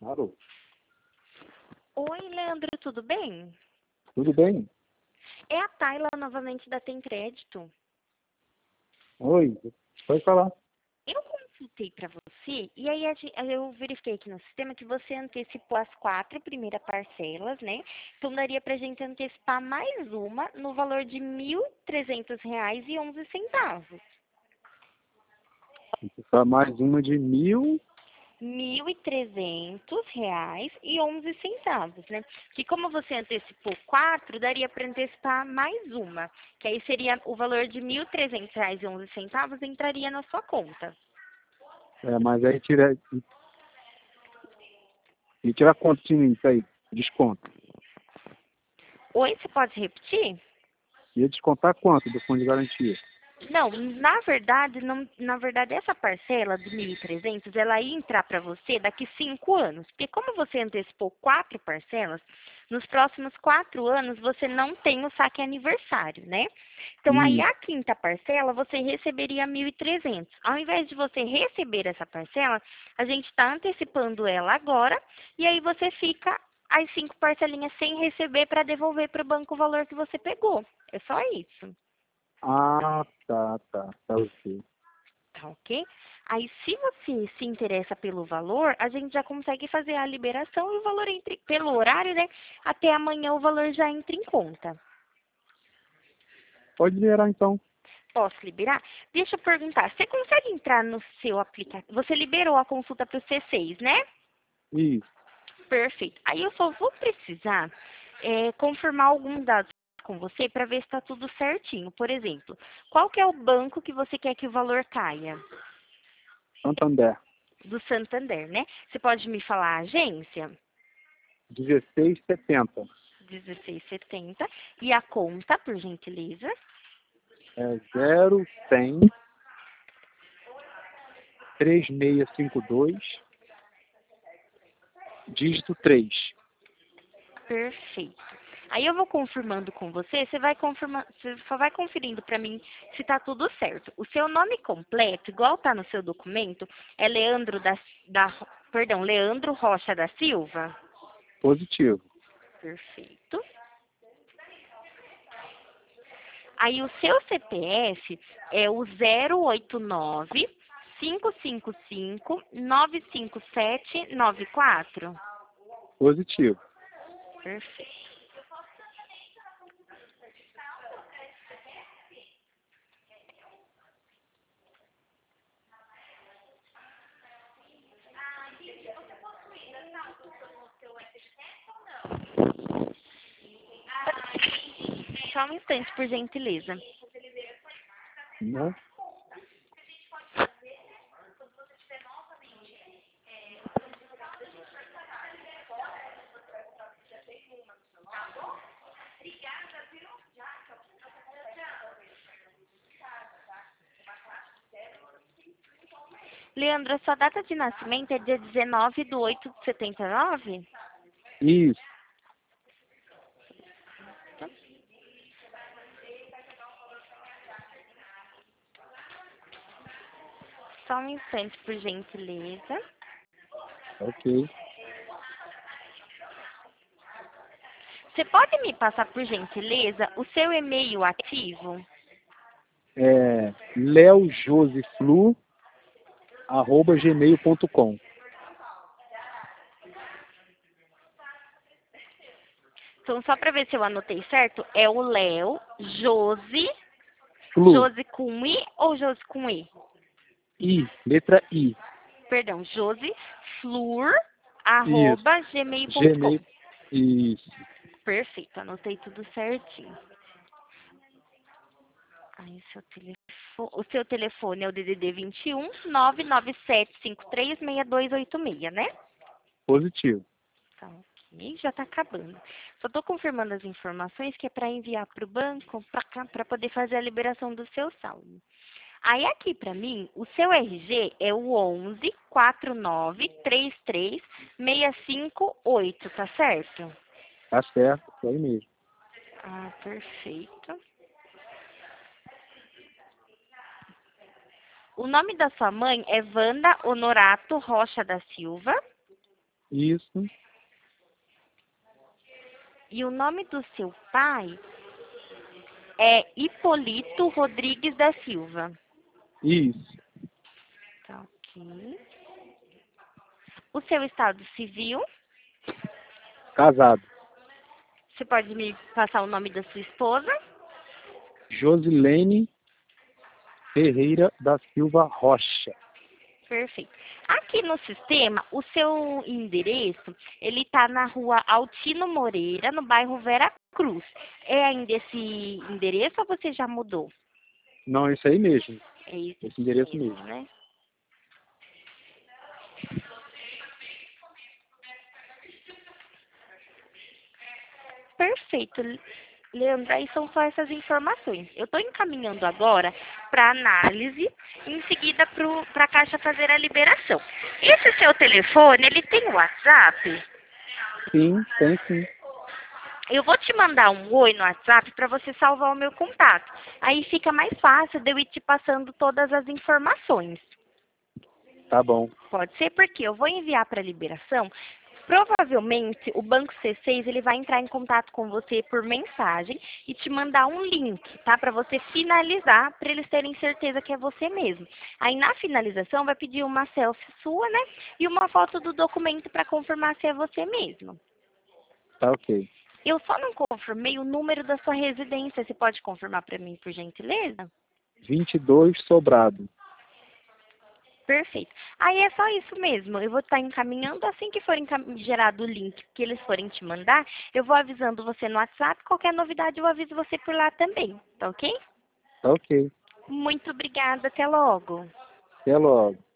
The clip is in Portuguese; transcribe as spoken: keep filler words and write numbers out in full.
Alô, Oi, Leandro, tudo bem? tudo bem? É a Tayla novamente da Tem Crédito. Oi, pode falar. Eu consultei para você e aí a gen- eu verifiquei aqui no sistema que você antecipou as quatro primeiras parcelas, né? Então daria para a gente antecipar mais uma no valor de mil e trezentos reais e onze centavos. Tá mais uma de mil. Mil e trezentos reais e onze centavos, né? Que como você antecipou quatro, daria para antecipar mais uma, que aí seria o valor de mil e trezentos reais e onze centavos entraria na sua conta. É, mas aí tira, e tira quanto de mim, isso aí? Desconto. Oi, você pode repetir? Ia descontar quanto do fundo de garantia? Não, na verdade, não, na verdade, essa parcela de mil e trezentos, ela ia entrar para você daqui cinco anos. Porque como você antecipou quatro parcelas, nos próximos quatro anos você não tem o saque aniversário, né? Então aí E, a quinta parcela você receberia mil e trezentos. Ao invés de você receber essa parcela, a gente está antecipando ela agora e aí você fica as cinco parcelinhas sem receber para devolver para o banco o valor que você pegou. É só isso. ah, tá, tá, tá ok. Tá ok? Aí, se você se interessa pelo valor, a gente já consegue fazer a liberação e o valor entre, pelo horário, né? Até amanhã o valor já entra em conta. Pode liberar então. Posso liberar? Deixa eu perguntar, você consegue entrar no seu aplicativo? Você liberou a consulta para o C seis, né? Isso. Perfeito. Aí eu só vou precisar é, confirmar alguns dados com você para ver se está tudo certinho. Por exemplo, qual que é o banco que você quer que o valor caia? Santander. Do Santander, né? Você pode me falar a agência? dezesseis setenta. dezesseis setenta. E a conta, por gentileza? É zero cem três seis cinco dois, dígito três. Perfeito. Aí eu vou confirmando com você, você vai confirmando, você só vai conferindo para mim se tá tudo certo. O seu nome completo, igual tá no seu documento, é Leandro da, da perdão, Leandro Rocha da Silva? Positivo. Perfeito. Aí o seu C P F é o zero oito nove cinco cinco cinco nove cinco sete nove quatro. Positivo. Perfeito. Só um instante, por gentileza. Né? Leandro, a sua data de nascimento é dia dezenove de oito de setenta e nove? Isso. Só um instante, por gentileza. Ok. Você pode me passar, por gentileza, o seu e-mail ativo? É leojoseflu, arroba gmail ponto com. Então, só para ver se eu anotei certo, é o Léo Josi, Flu. Josi com I ou Josi com I? I, letra I. Perdão, Josi Flur, Isso. arroba gmail ponto com. Gmail. Isso. Perfeito, anotei tudo certinho. Aí, seu telefone, o seu telefone é o D D D vinte e um, nove nove sete cinco três seis dois oito seis, né? Positivo. Tá ok, já tá acabando. Só tô confirmando as informações que é para enviar para o banco para poder fazer a liberação do seu saldo. Aí aqui para mim, o seu R G é o onze quatro nove três três seis cinco oito, tá certo? Tá certo. Isso aí mesmo. Ah, perfeito. O nome da sua mãe é Wanda Honorato Rocha da Silva. Isso. E o nome do seu pai é Hipolito Rodrigues da Silva. Isso. Tá ok. O seu estado civil, Casado. você pode me passar o nome da sua esposa? Josilene Ferreira da Silva Rocha. Perfeito. Aqui no sistema, o seu endereço, ele tá na rua Altino Moreira, no bairro Vera Cruz. É ainda esse endereço ou você já mudou? Não, isso aí mesmo. É isso Esse endereço mesmo. né? Perfeito, Leandro. Aí são só essas informações. Eu estou encaminhando agora para análise, em seguida para a Caixa fazer a liberação. Esse seu telefone, ele tem WhatsApp? Sim, tem sim. Eu vou te mandar um oi no WhatsApp para você salvar o meu contato. Aí fica mais fácil de eu ir te passando todas as informações. Tá bom. Pode ser porque eu vou enviar para liberação. Provavelmente o Banco C seis ele vai entrar em contato com você por mensagem e te mandar um link, tá? Para você finalizar, para eles terem certeza que é você mesmo. Aí na finalização vai pedir uma selfie sua, né? E uma foto do documento para confirmar se é você mesmo. Tá ok. Eu só não confirmei o número da sua residência. Você pode confirmar para mim, por gentileza? vinte e dois Sobrado. Perfeito. Aí é só isso mesmo. Eu vou estar encaminhando assim que for encam- gerado o link que eles forem te mandar, eu vou avisando você no WhatsApp. Qualquer novidade eu aviso você por lá também, tá ok? Tá ok. Muito obrigada. Até logo. Até logo.